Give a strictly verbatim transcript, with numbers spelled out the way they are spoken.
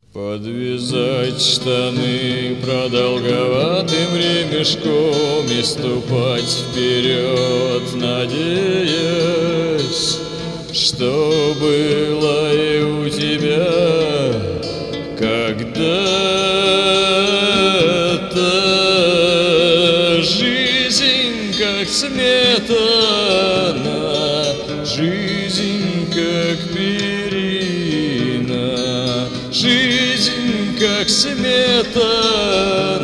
Подвязать штаны продолговатым ремешком и ступать вперед, надеясь, что было и у тебя когда-то. Жизнь как сметана, жизнь как перина, жизнь как сметана.